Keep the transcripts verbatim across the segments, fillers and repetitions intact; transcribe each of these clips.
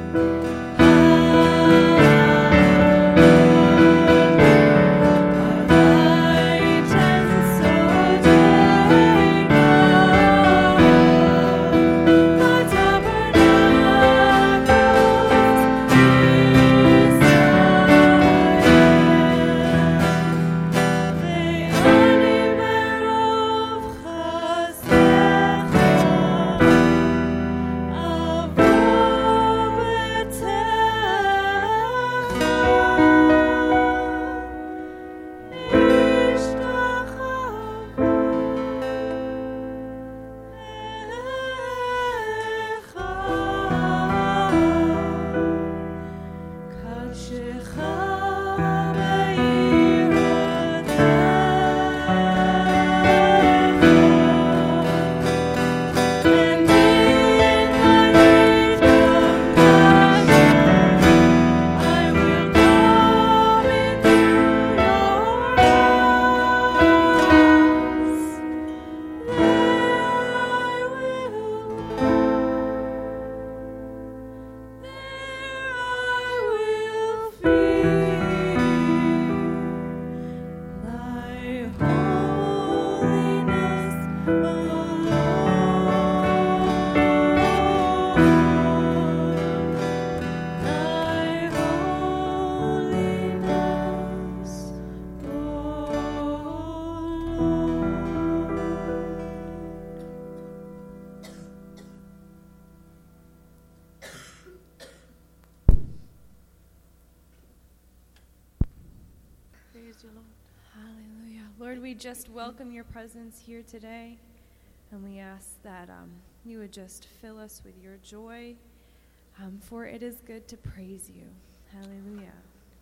Hallelujah. Lord, we just welcome your presence here today, and we ask that um, you would just fill us with your joy, um, for it is good to praise you. Hallelujah.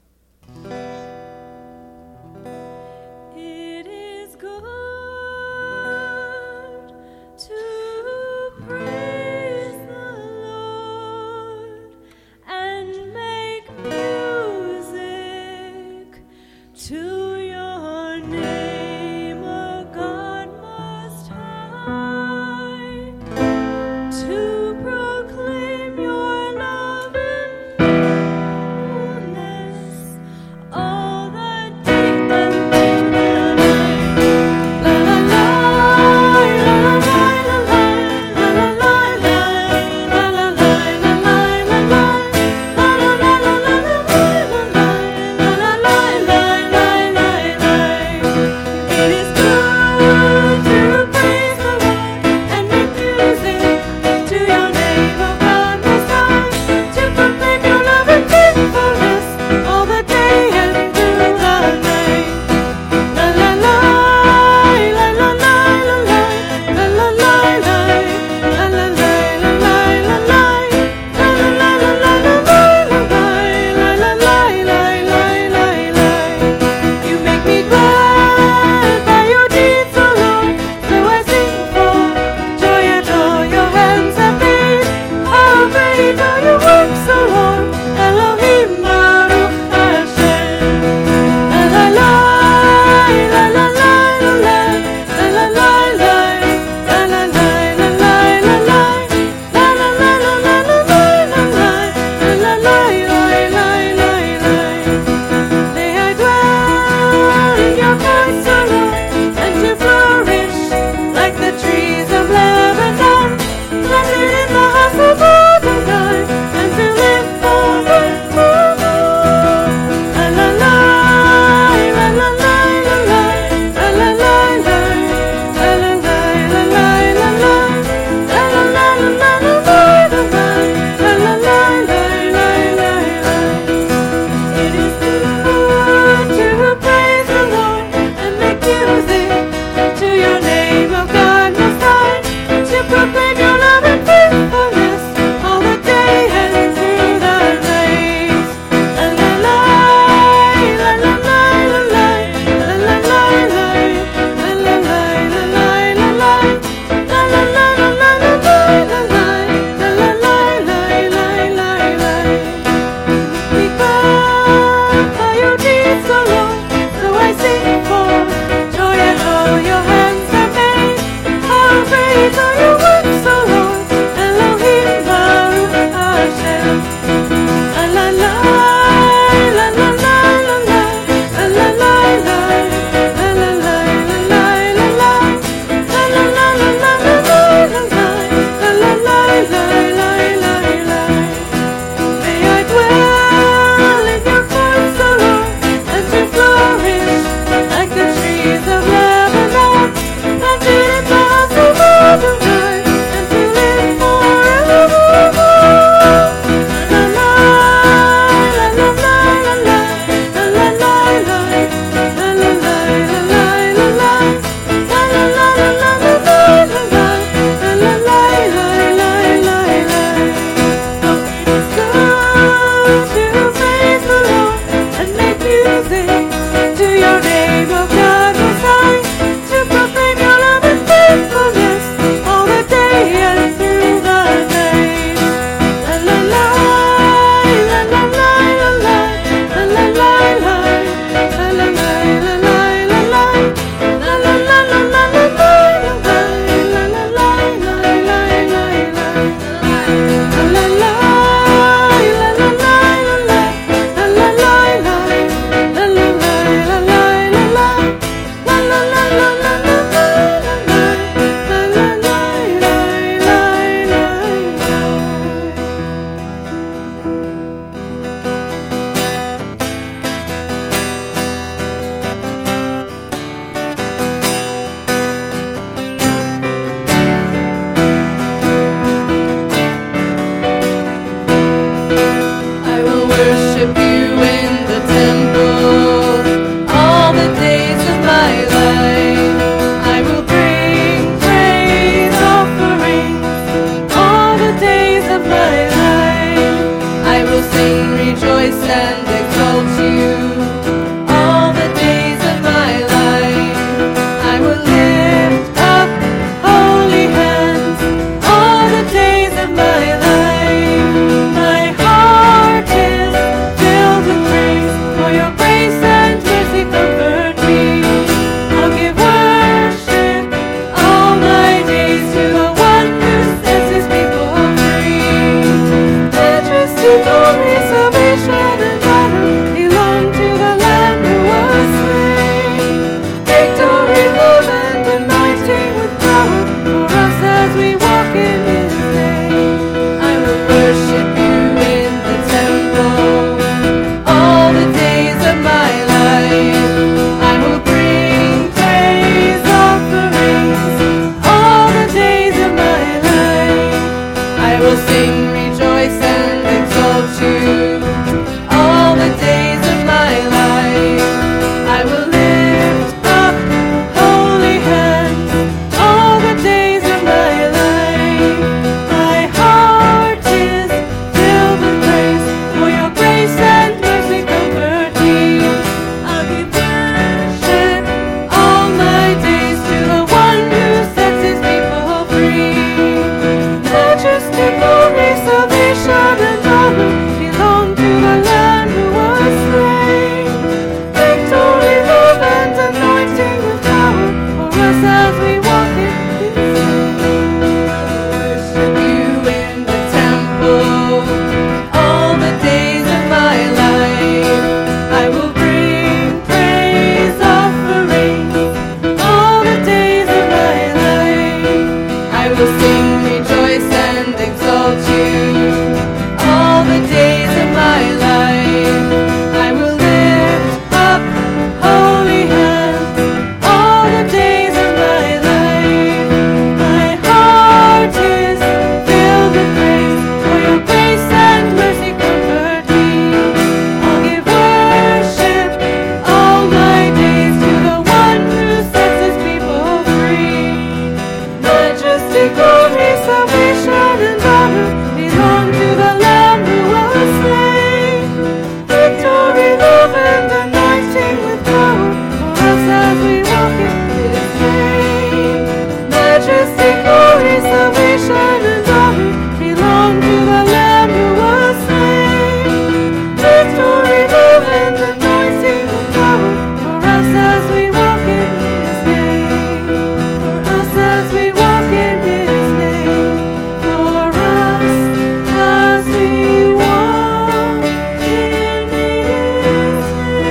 It is good to praise the Lord and make music to your name, O God Most High, to proclaim your love and fullness. rejoice and exalt you. All the days of my life, I will lift up holy hands. All the days of my life, my heart is filled with praise. For your grace and mercy comfort me. I'll give worship all my days to the one who sets his people free. Majesty, glory, salvation, and honor belong to the Lamb who was slain. Victory, love, and anointing with power for us as we walk in his name. I will worship you in the temple all the days of my life. I will bring praise offerings all the days of my life. I will sing, rejoice, and exalt you all the days of my life. I will lift up holy hands all the days of my life. My heart is filled with praise. For your grace and mercy comfort me. I'll give worship all my days to the one who sets his people free. Majesty, glory, salvation, and honor belong to the Lamb who was slain. Victory, love, and anointing with power for us as we walk in his name. Worship you in the temple all the days of my life. I will bring praise offerings all the days of my life. I will sing, rejoice, and exalt you all the days of my life. I will lift up holy hands all the days of my life. My heart is filled with praise. For your grace and mercy comfort me. I'll give worship all my days to the one who sets his people free. Majesty, glory, salvation, and honor belong to the Lamb who was slain. Victory, love, and anointing with power for us as we walk in his name. Majesty, glory, salvation, and honor belong to the Lamb who was slain. Victory, love, and anointing with power for us as we walk in his name. For us as we walk in his name. For us as we walk in his name.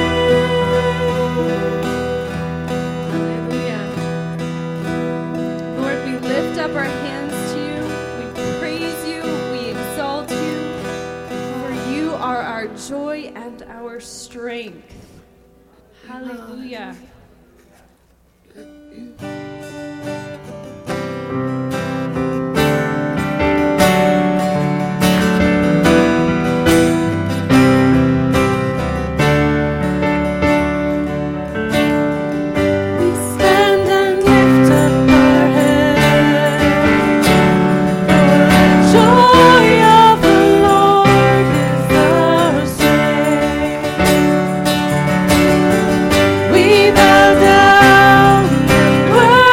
Hallelujah. Lord, we lift up our hands to you. We praise you. We exalt you. For you are our joy and our strength. Hallelujah. We stand and lift up our hands. For the joy of the Lord is our strength. We bow down and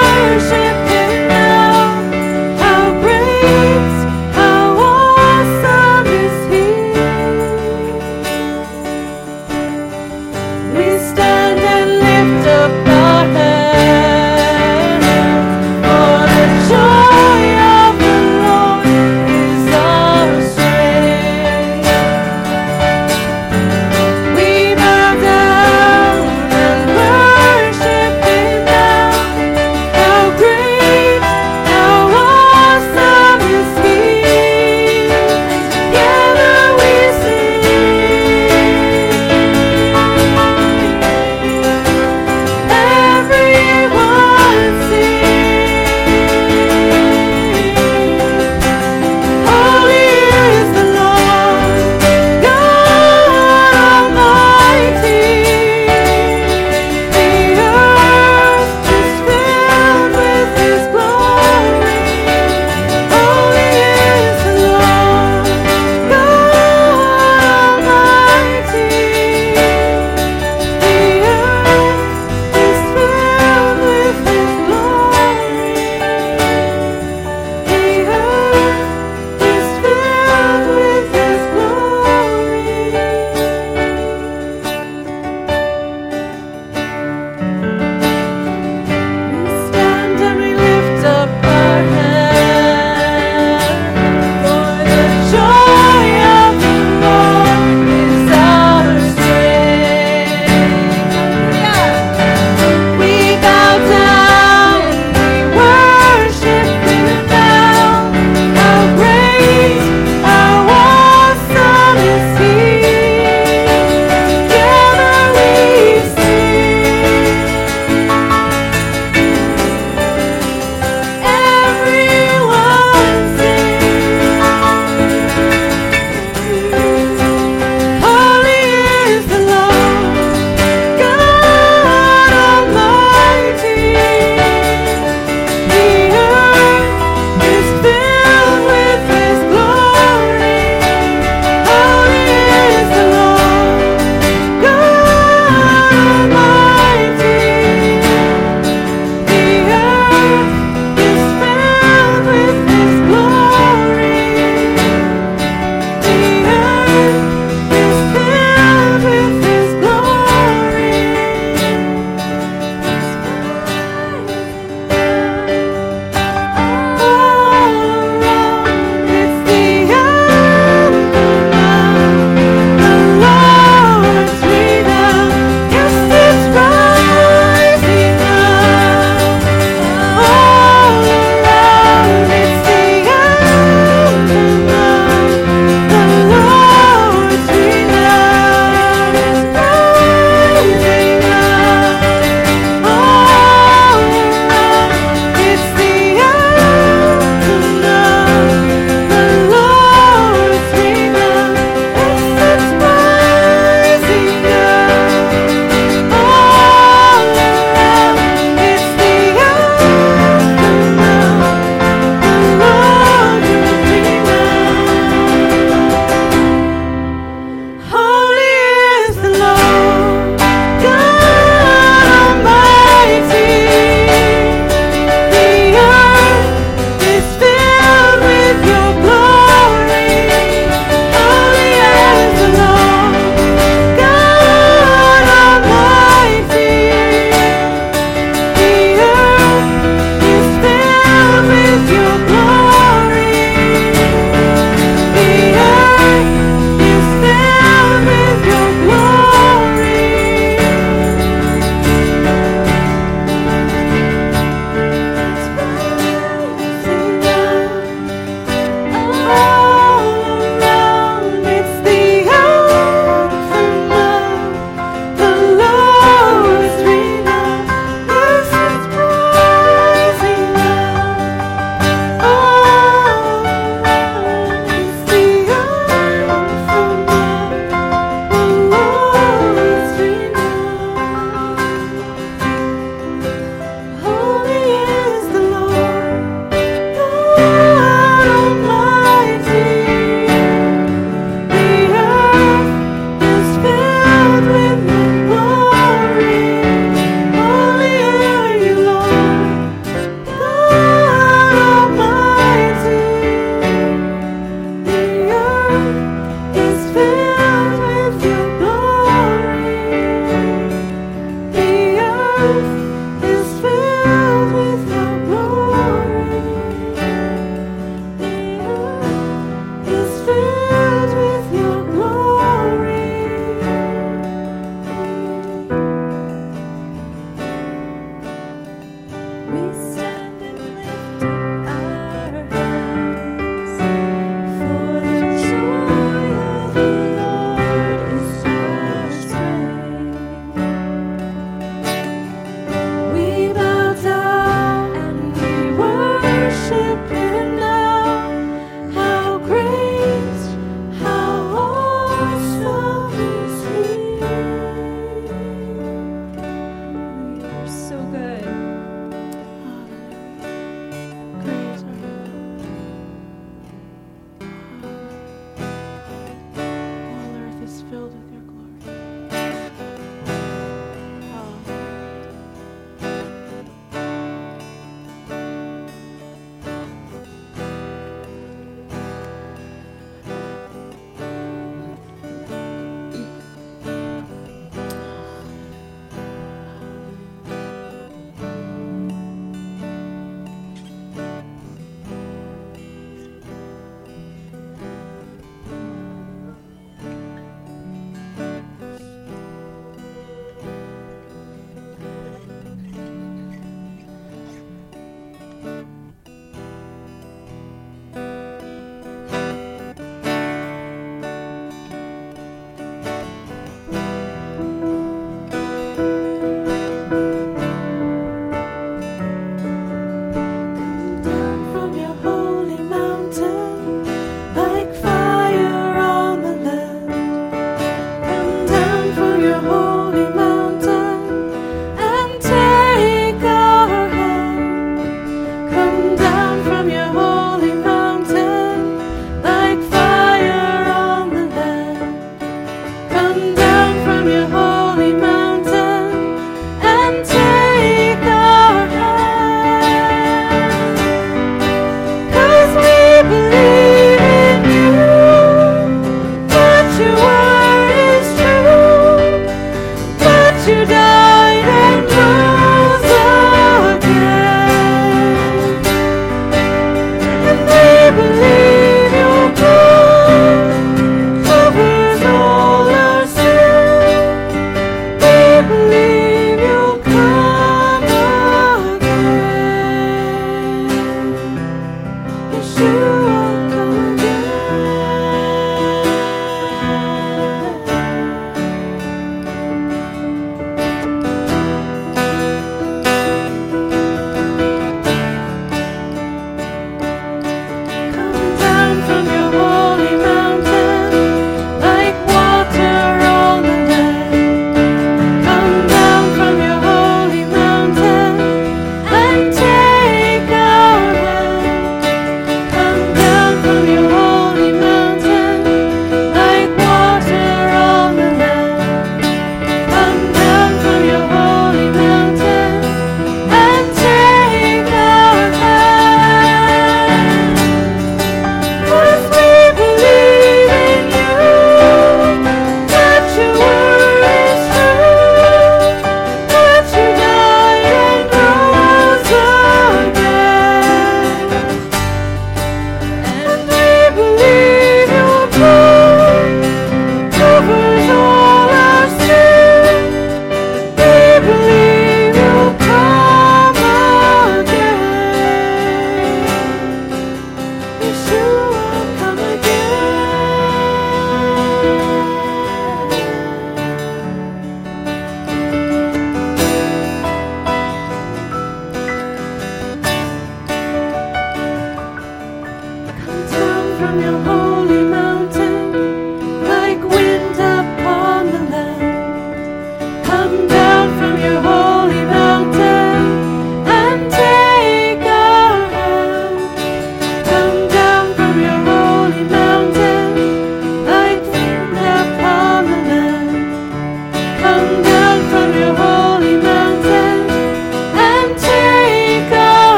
filled with your glory.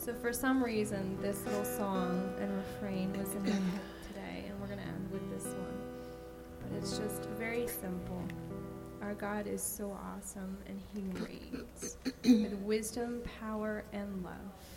So for some reason, this little song and refrain was in my head today, and we're going to end with this one. But it's just very simple. Our God is so awesome, and he reigns with wisdom, power, and love.